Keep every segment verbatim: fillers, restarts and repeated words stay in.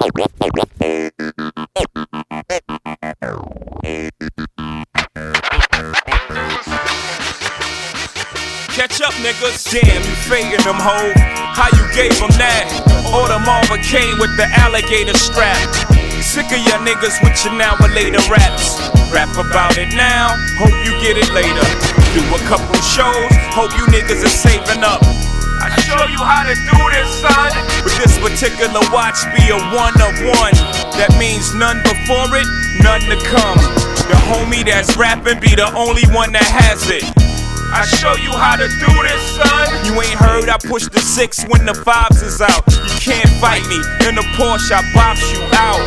Catch up, niggas. Damn, you faking them, ho. How you gave them that? Order Marva came with the alligator strap. Sick of ya niggas with your now or later raps. Rap about it now, hope you get it later. Do a couple shows, hope you niggas are saving up. I show you how to do this, son. With this particular watch be a one of one. That means none before it, none to come. The homie that's rapping be the only one that has it. I show you how to do this, son. You ain't heard I push the six when the vibes is out. You can't fight me, in the Porsche I box you out.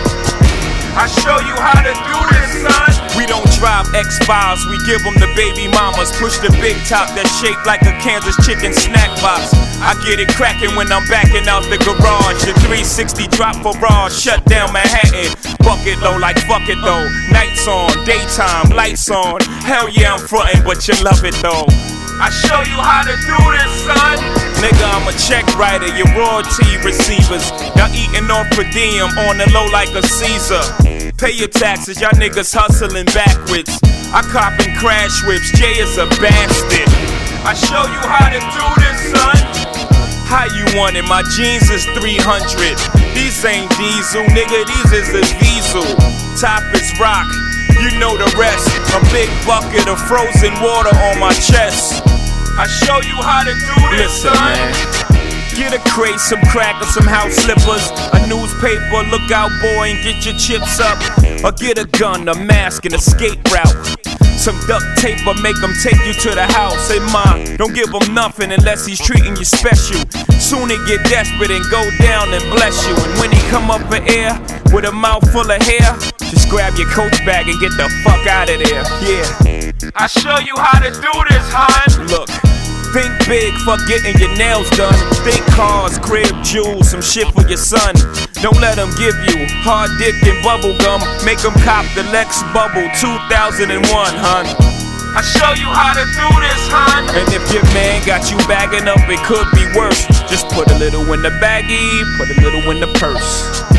I show you how to do this, son. We don't drive X fives, we give them the baby mamas. Push the big top that's shaped like a Kansas chicken snack box. I get it cracking when I'm backing out the garage. The three sixty drop for raw, shut down Manhattan. Bucket low like fuck it though. Nights on, daytime, lights on. Hell yeah, I'm frontin', but you love it though. I show you how to do this, son. Nigga, I'm a check writer, your royalty receivers. Y'all eating off per diem on the low like a Caesar. Pay your taxes, y'all niggas hustling backwards. I cop and crash whips, Jay is a bastard. I show you how to do this, son. How you want it? My jeans is three hundred. These ain't diesel, nigga, these is a diesel. Top is rock, you know the rest. A big bucket of frozen water on my chest. I show you how to do this, listen, son. Man. Get a crate, some crack, or some house slippers. A newspaper, look out boy and get your chips up. Or get a gun, a mask, and a skate route. Some duct tape or make him take you to the house. Hey ma, don't give him nothing unless he's treating you special. Soon he get desperate and go down and bless you. And when he come up in air with a mouth full of hair, just grab your coach bag and get the fuck out of there. Yeah, I show you how to do this, hon. Look, think big for getting your nails done. Think cars, crib, jewels, some shit for your son. Don't let them give you hard dick and bubble gum. Make them cop the Lex Bubble two thousand one, hun. I show you how to do this, hun. And if your man got you bagging up, it could be worse. Just put a little in the baggie, put a little in the purse.